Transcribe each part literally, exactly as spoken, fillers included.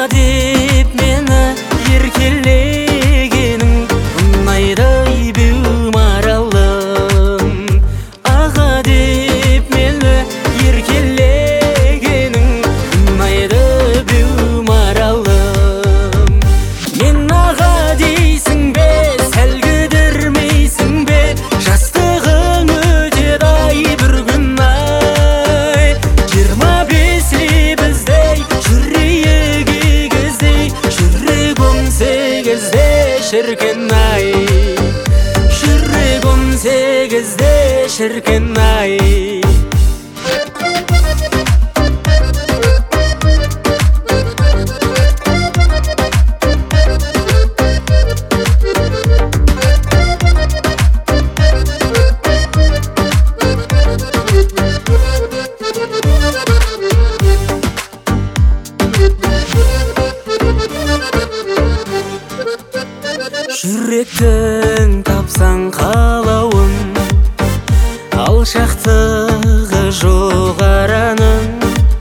деп мені еркелегенің ұнайды беу маралым. Аға деп мені еркелегенің ұнайды беу маралым. Мен аға дейсің бе, сәл кідірмейсің бе, жастығың өтеді ай бір күн ай. Жиырма бесте біздей жүрейік егіздей, жүрек он сегізде шіркін ай, жүрек он сегізде шіркін ай. Жүректің тапсаң қалауын, алшақтығы жоқ араның.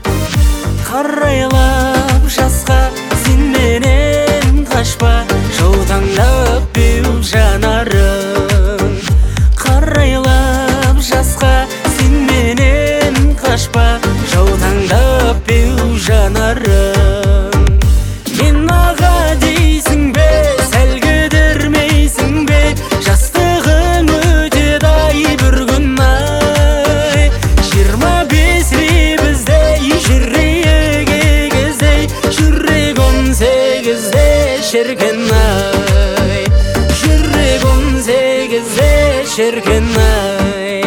Қарайлап жасқа сен менен қашпа, жаутаңдап беу жанарың. Қарайлап жасқа сен менен қашпа, жаутаңдап беу жанарың. Мен аға дейсің бе, сәл кідірмейсің бе, жастығың өтеді ай бір күн ай. Жиырма бесте біздей жүрейік егіздей, жүрек он сегізде шіркін ай, жүрек он сегізде шіркін ай.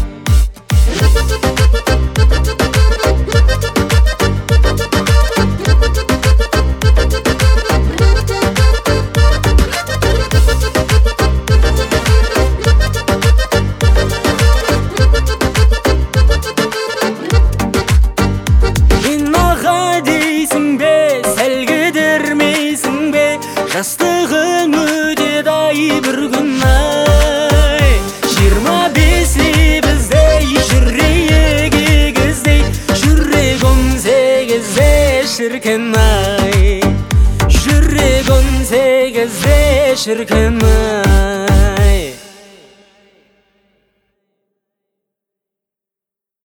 Жастығың өтеді ай бір күн ай. Жиырма бесте біздей жүрейік егіздей, жүрек он сегізде шіркін ай, жүрек он сегізде шіркін ай.